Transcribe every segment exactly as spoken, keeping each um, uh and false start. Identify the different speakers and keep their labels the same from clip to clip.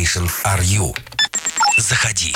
Speaker 1: Station are you? Заходи.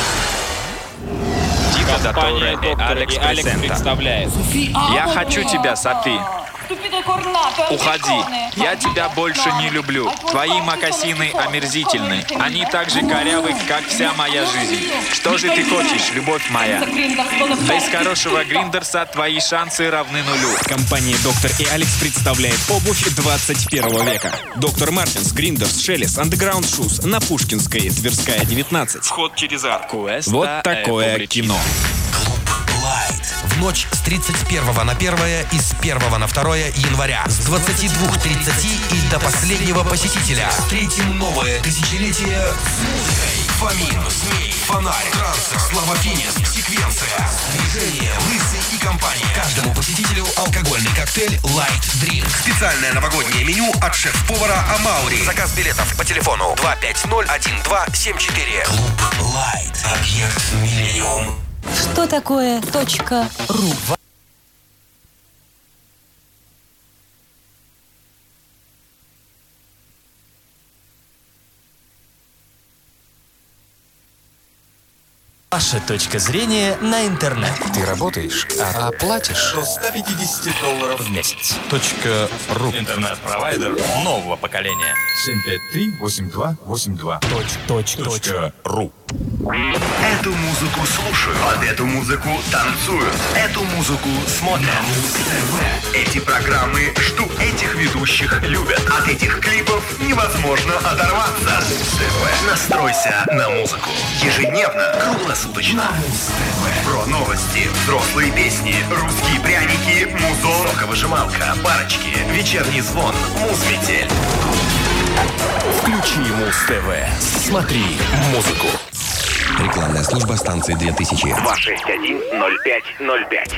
Speaker 2: Компания «Доктор и Алекс» представляет.
Speaker 3: Я хочу тебя, Софи. Уходи. Я тебя больше не люблю. Твои мокасины омерзительны. Они так же корявы, как вся моя жизнь. Что же ты хочешь, любовь моя? Без хорошего гриндерса твои шансы равны нулю.
Speaker 4: Компания «Доктор и Алекс» представляет обувь двадцать первого века. Доктор Мартинс, Гриндерс, Шелес, Underground Shoes на Пушкинской, Тверская, девятнадцать.
Speaker 3: Вход через арку.
Speaker 4: Вот такое кино.
Speaker 1: Лайт. В ночь с тридцать первого на первое и с первого на второе января. С двадцати двух тридцати и до последнего посетителя. Встретим новое тысячелетие с музыкой. Фомин, Змей, Фонарь, Трансер, Слава Финес, Секвенция, Движение, Лысый и компания. Каждому посетителю алкогольный коктейль Light Drink. Специальное новогоднее меню от шеф-повара Амаури. Заказ билетов по телефону два пять ноль один два семь четыре. Клуб Лайт. Объект Миллениум.
Speaker 5: Что такое точка ру?
Speaker 6: Ваша точка зрения на интернет.
Speaker 7: Ты работаешь, а платишь
Speaker 6: До ста пятидесяти долларов в месяц.
Speaker 7: точка ру.
Speaker 6: Интернет-провайдер нового поколения.
Speaker 8: семь пять три восемь два восемь два.
Speaker 6: Точка ру.
Speaker 9: Эту музыку слушают, под эту музыку танцуют, эту музыку смотрят. Эти программы ждут, этих ведущих любят. От этих клипов невозможно оторваться. Настройся на музыку. Ежедневно, круглосуточно. Про новости, взрослые песни, русские пряники, музон, соковыжималка, барочки, вечерний звон, муз-метель.
Speaker 6: Включи Муз-ТВ. Смотри музыку.
Speaker 1: Рекламная служба станции две тысячи.
Speaker 9: два шесть один ноль пять ноль пять.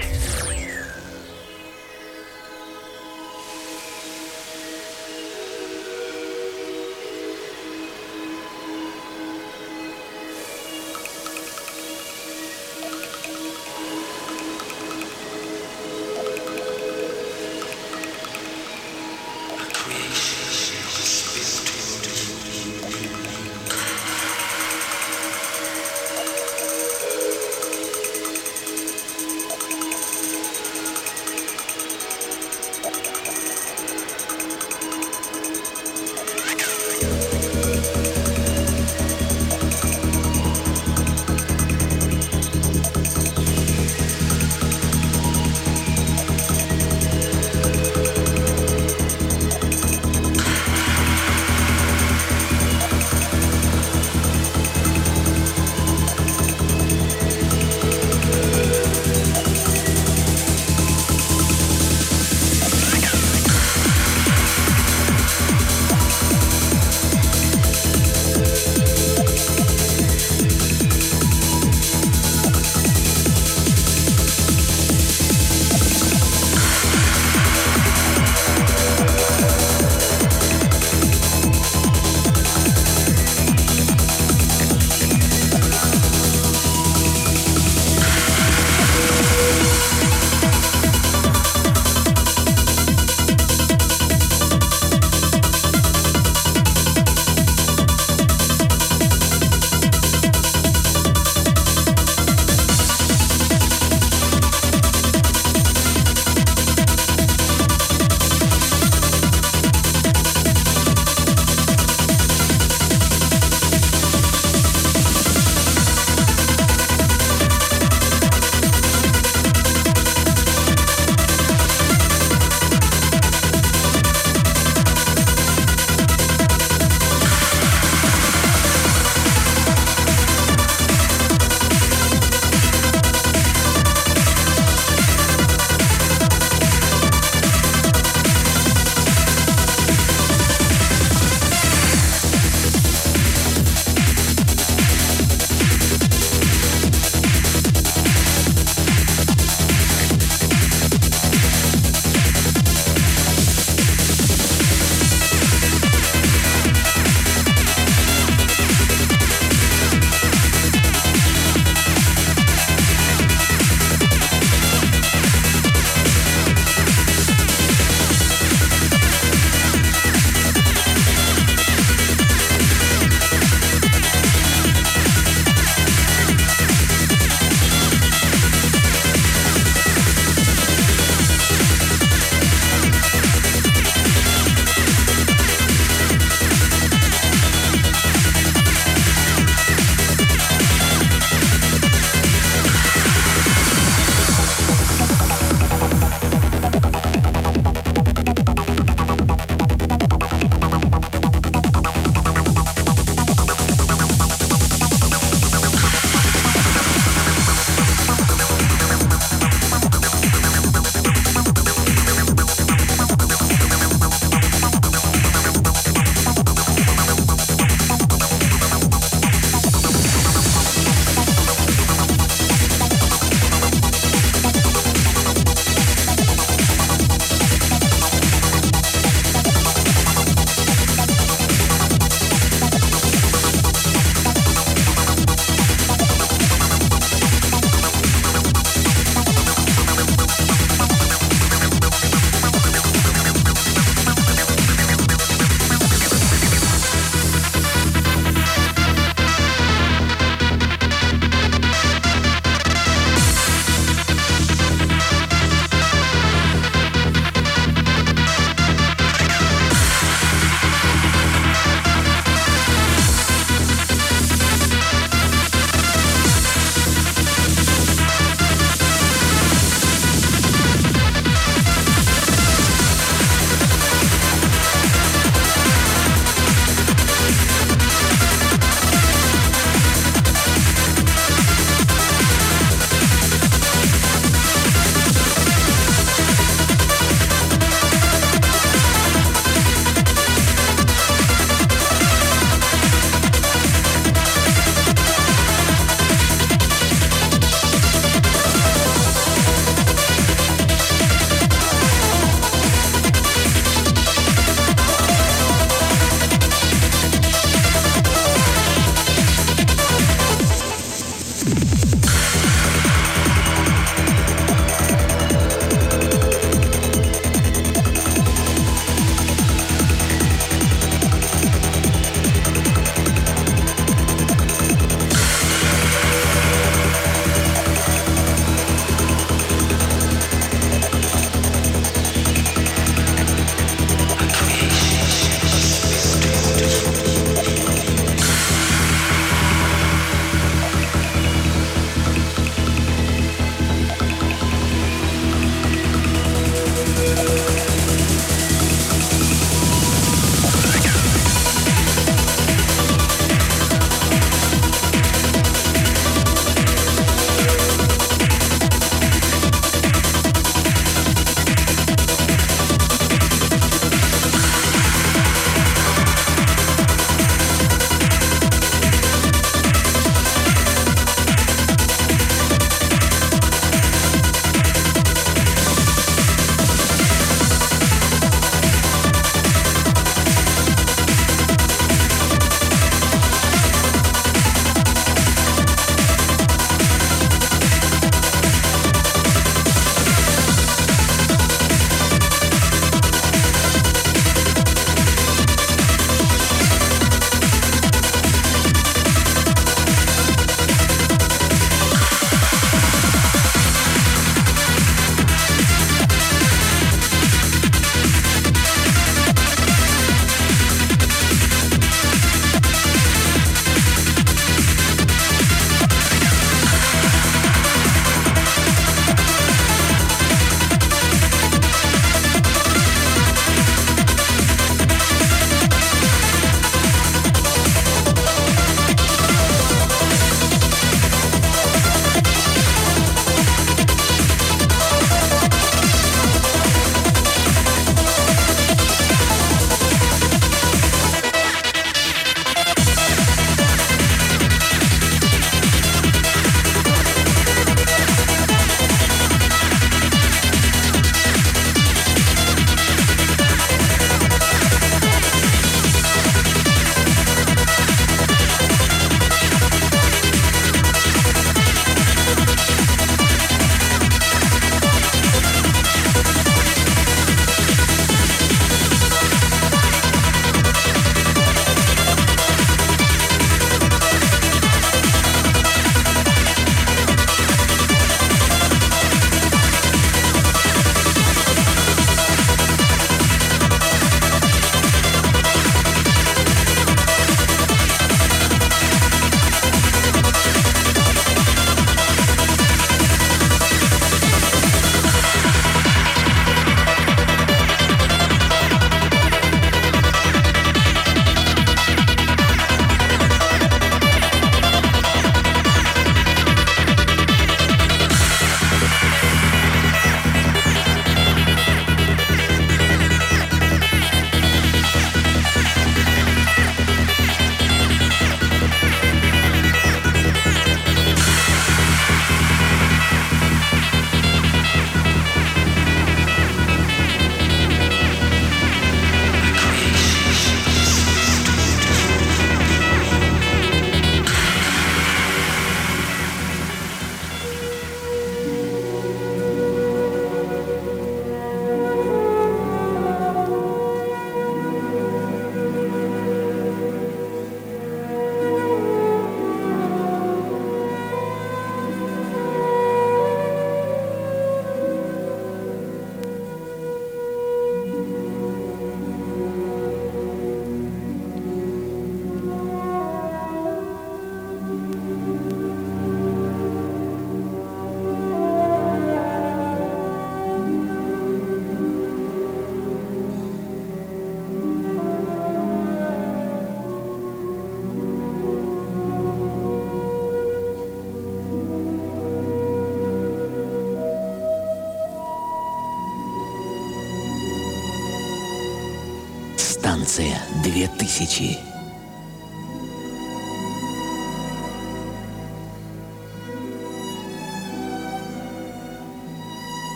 Speaker 10: Станция две тысячи.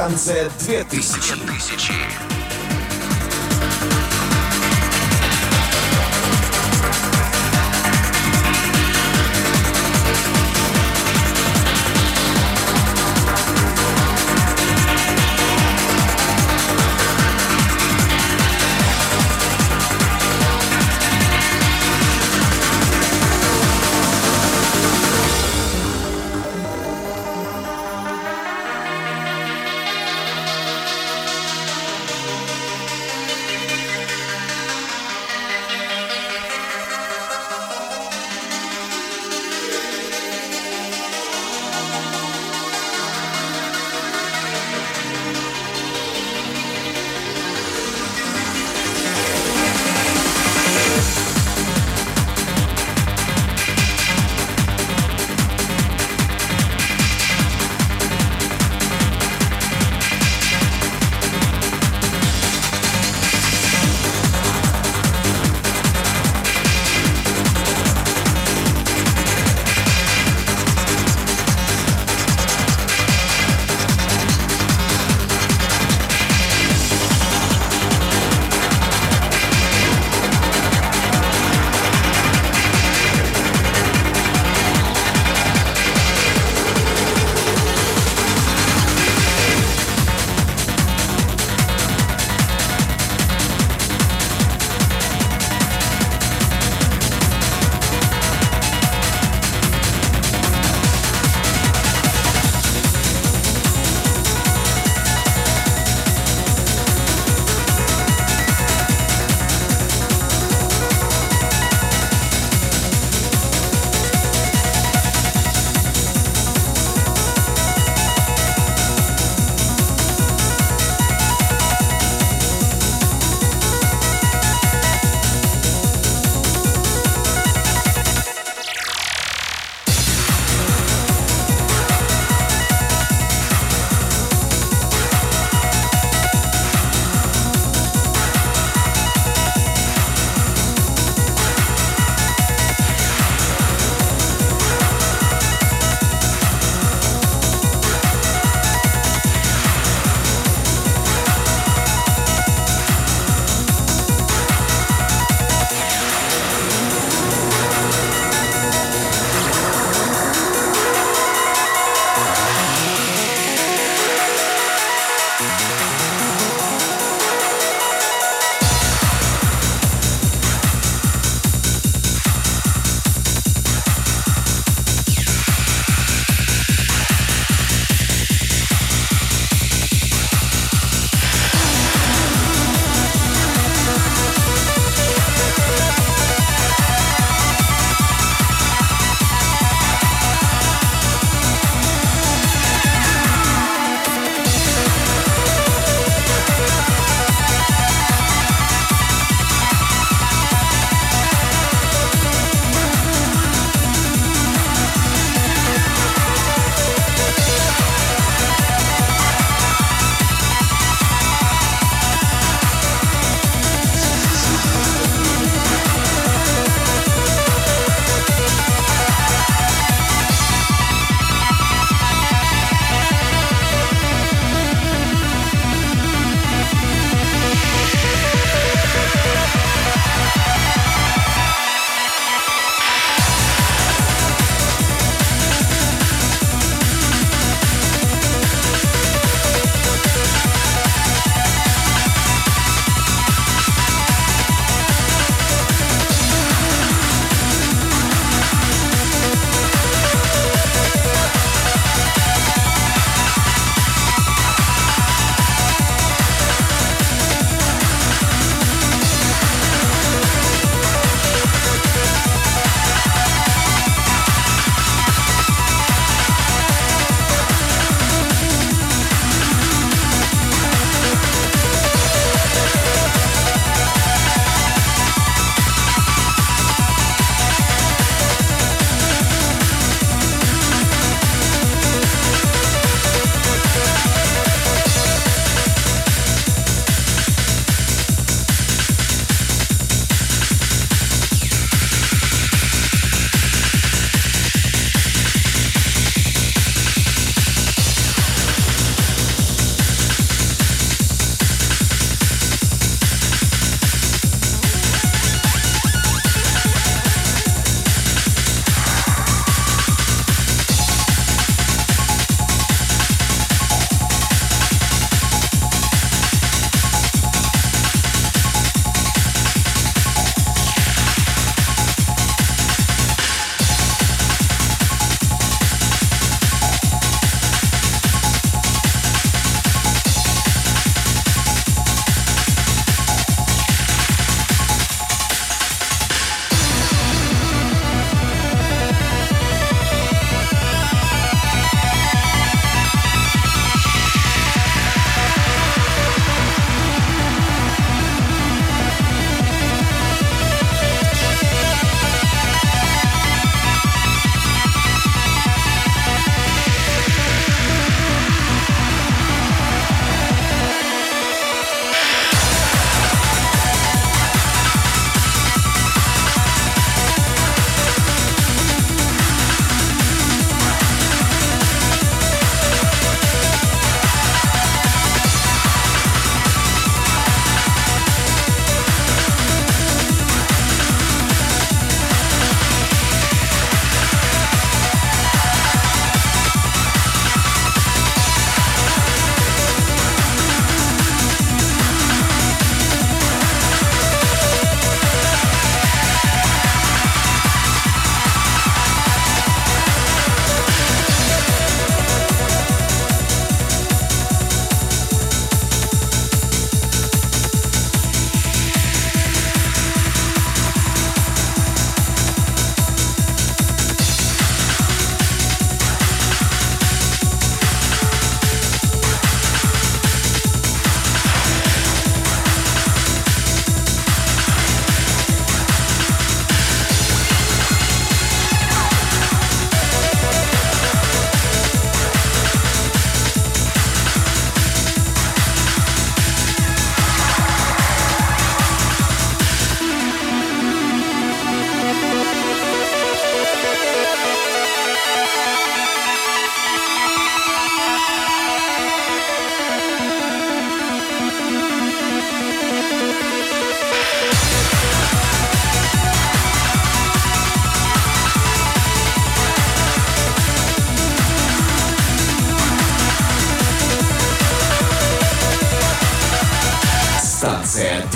Speaker 11: Станция две тысячи.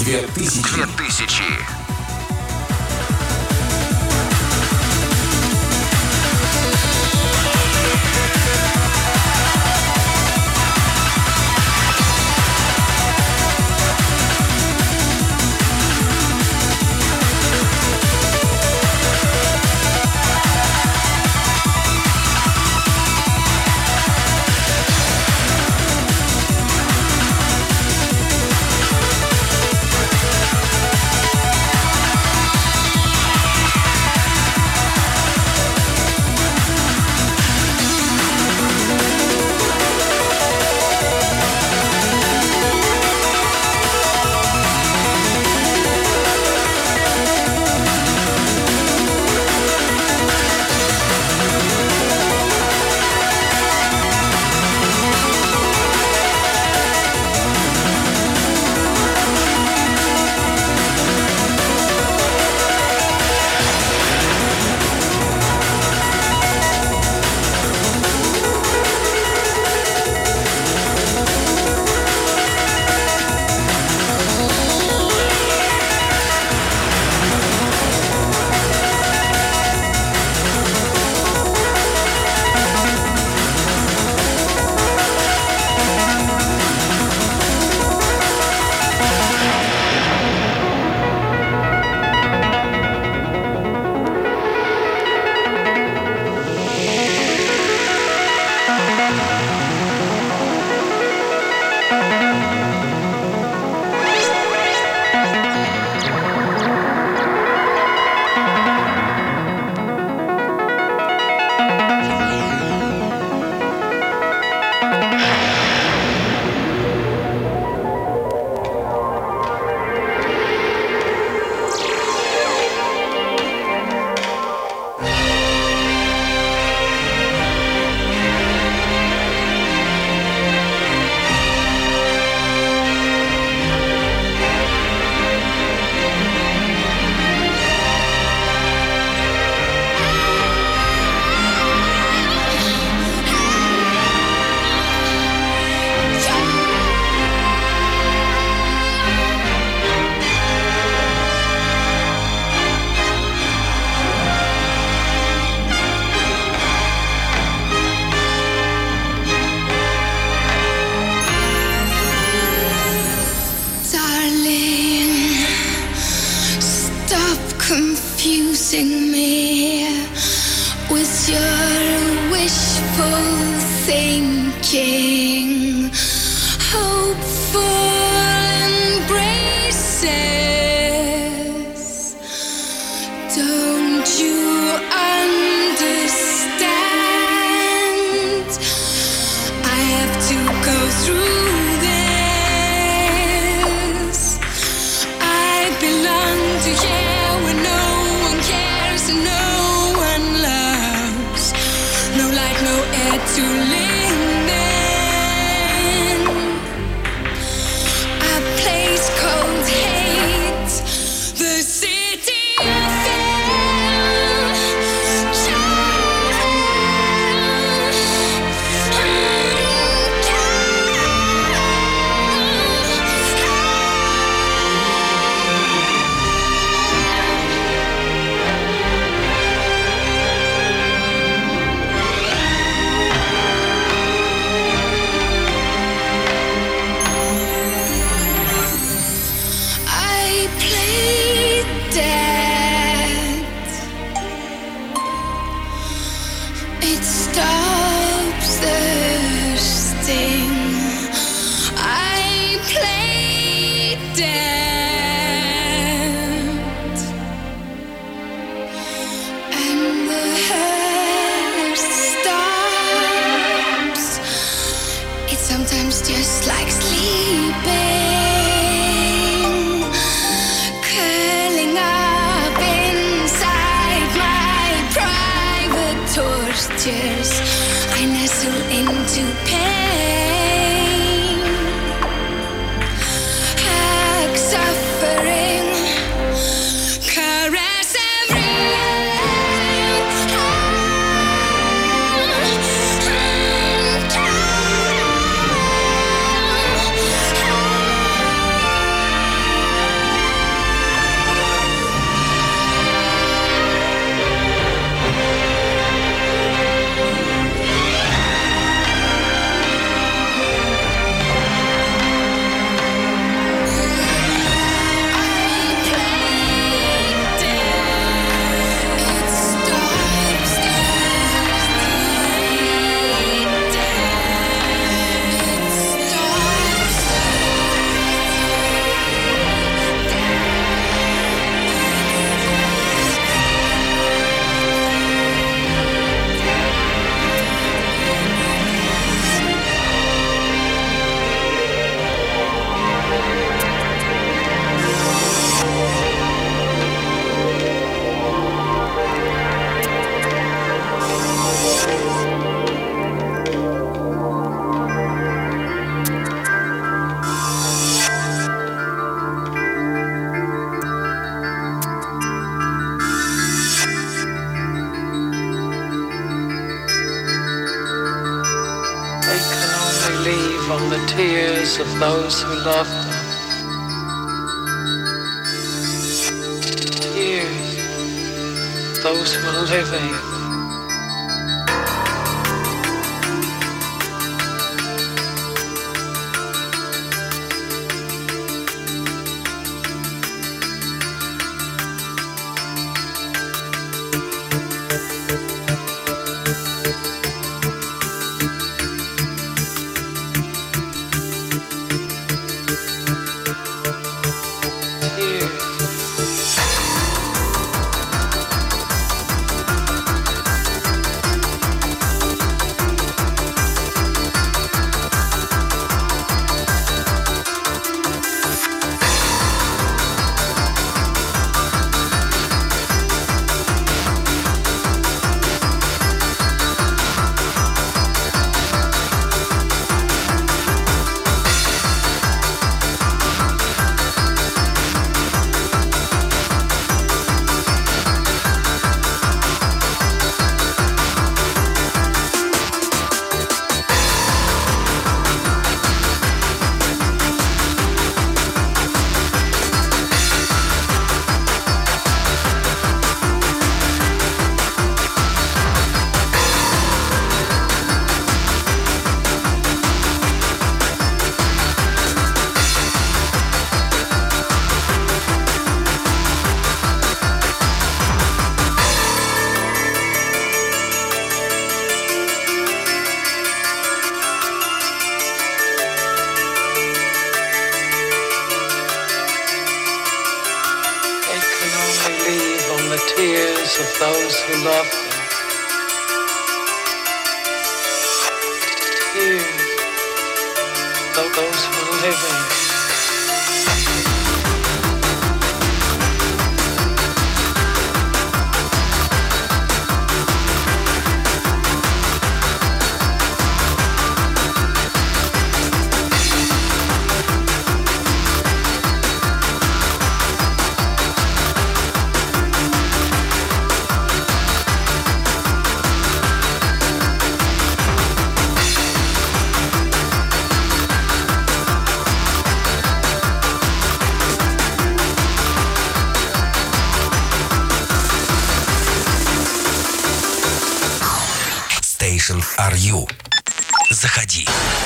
Speaker 6: Две тысячи.
Speaker 9: Две тысячи.
Speaker 11: confusing me with your wishful thinking, hopeful embraces. Don't you understand? I have to go through this. I belong to here where no one cares and no one loves. No light, no air to live in. A place called hate, the city of just like sleeping, curling up inside my private tortures. I nestle into pain, hug suffering, caress every
Speaker 12: on the tears of those who love them. Tears of those who are living. Of those who love them. Tears of those who are living.
Speaker 1: Are You. Заходи.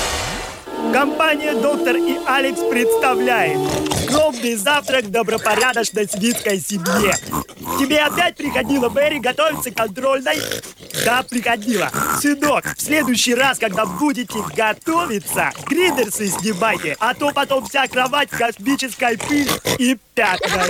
Speaker 13: Компания «Доктор и Алекс» представляет скромный завтрак добропорядочной светской семье. Тебе опять приходила Мэри готовиться к контрольной? Да, приходила. Сынок, в следующий раз, когда будете готовиться, гриндерсы снимайте, а то потом вся кровать космической пыль и пятна.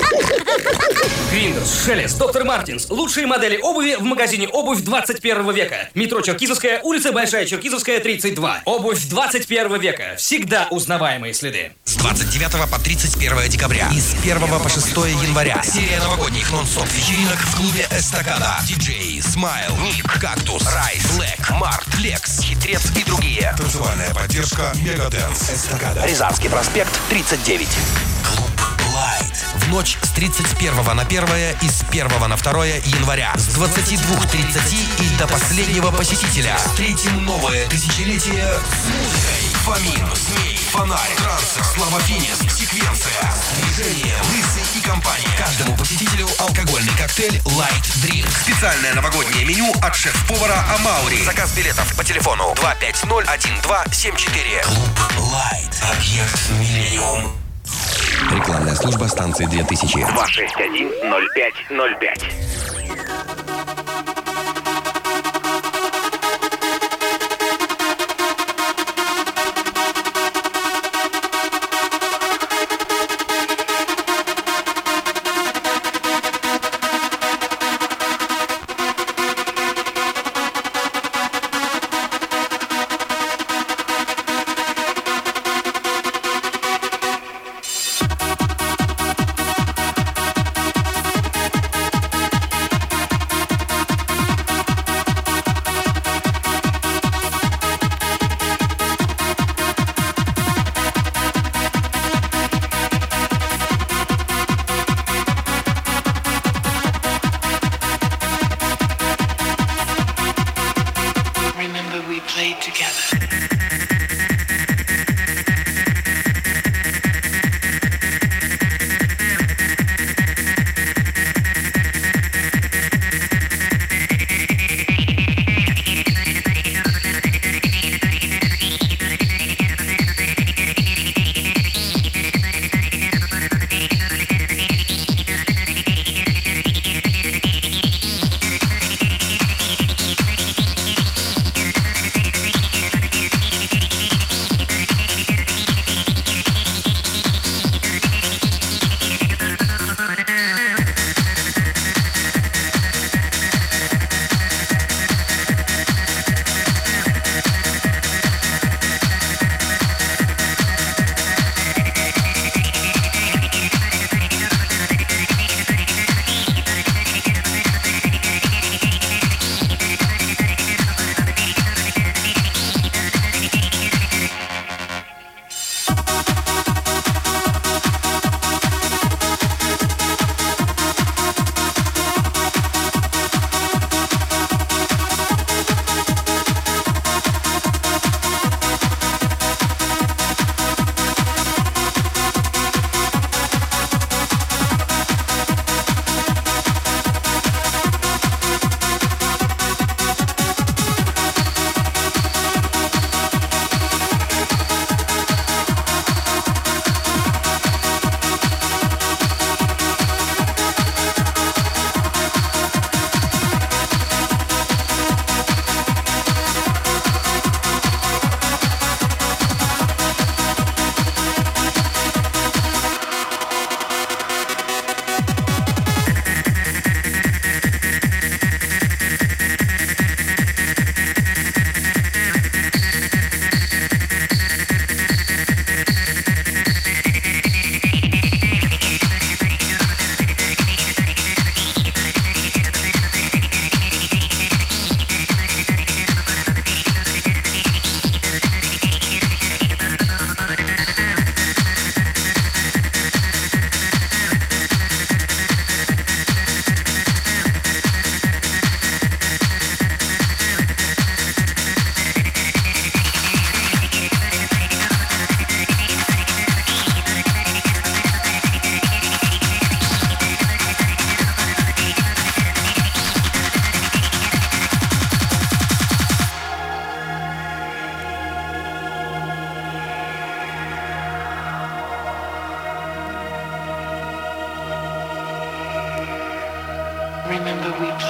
Speaker 14: Гриндерс, Шелест, Доктор Мартинс. Лучшие модели обуви в магазине «Обувь двадцать первого века». Метро Черкизовская, улица Большая Черкизовская, тридцать два. Обувь двадцать первого века. Всегда узнаваемые следы.
Speaker 1: С двадцать девятого по тридцать первое декабря и с первого по шестое января серия новогодних нон-стоп вечеринок в клубе «Эстакада». Диджей, Смайл, Ник, Кактус, Райс, Блэк, Март, Флекс, Хитрец и другие.
Speaker 6: Танцевальная поддержка Мегадэнс. Эстакада.
Speaker 1: Рязанский проспект, тридцать девять. Клуб Лайт. В ночь с тридцать первого на первое и с первого на второе января. С двадцати двух тридцати и до последнего посетителя. Встретим новое тысячелетие с музыкой. Фомин, Змей, Фонарь, Трансер, Слава Финес, Секвенция, Движение, Лысый и компания. Каждому посетителю алкогольный коктейль Light Drink. Специальное новогоднее меню от шеф-повара Амаури. Заказ билетов по телефону два пять ноль один два семь четыре. Клуб Light. Объект Миллениум. Рекламная служба станции две тысячи.
Speaker 9: два шесть один ноль пять ноль пять.
Speaker 12: Remember we played together.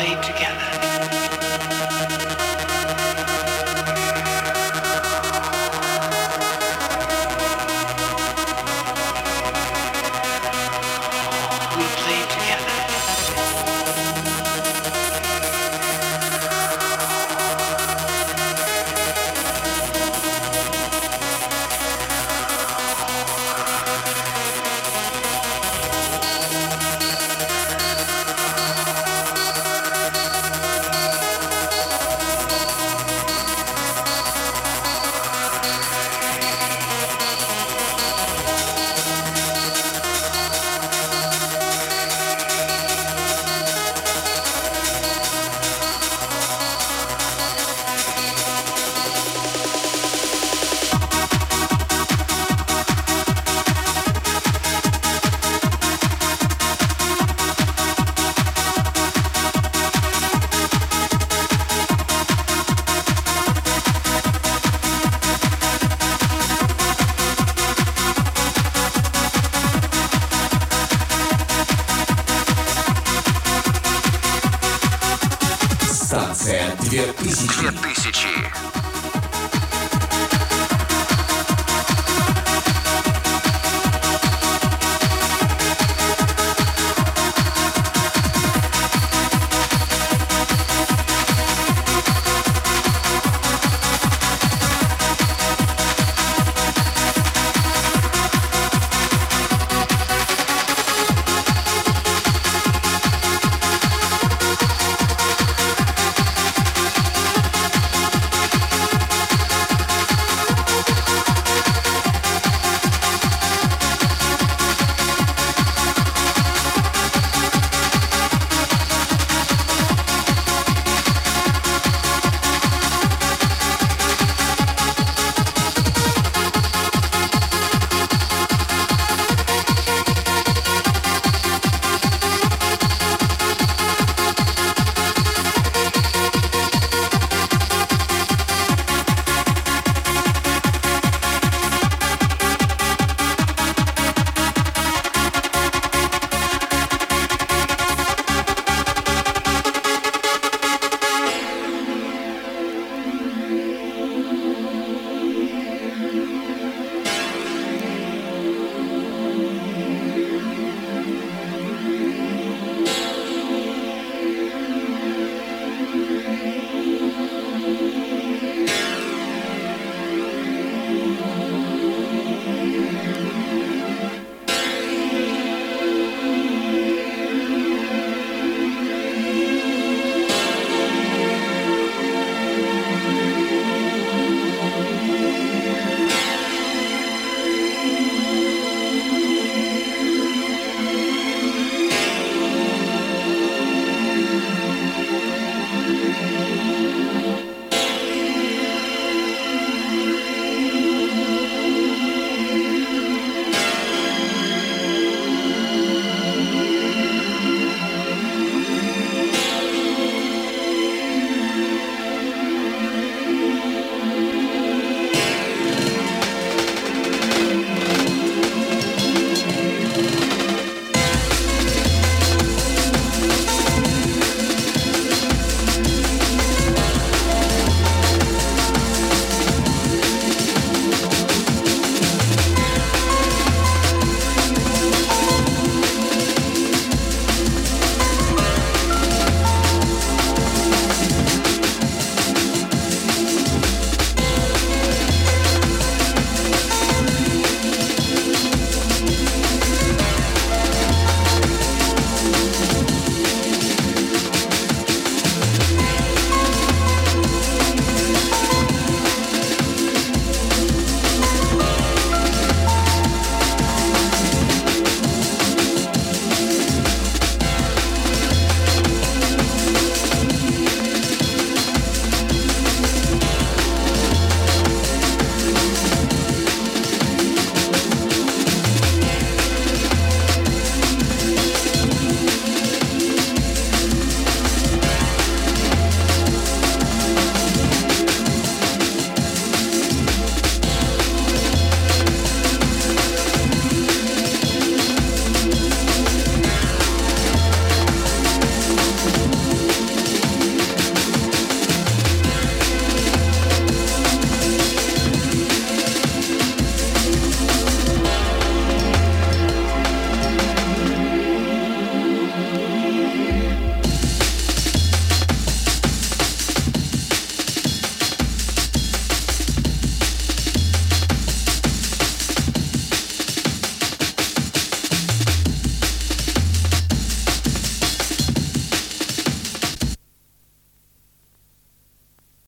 Speaker 10: played together. We played together. Станция две тысячи.
Speaker 9: две тысячи.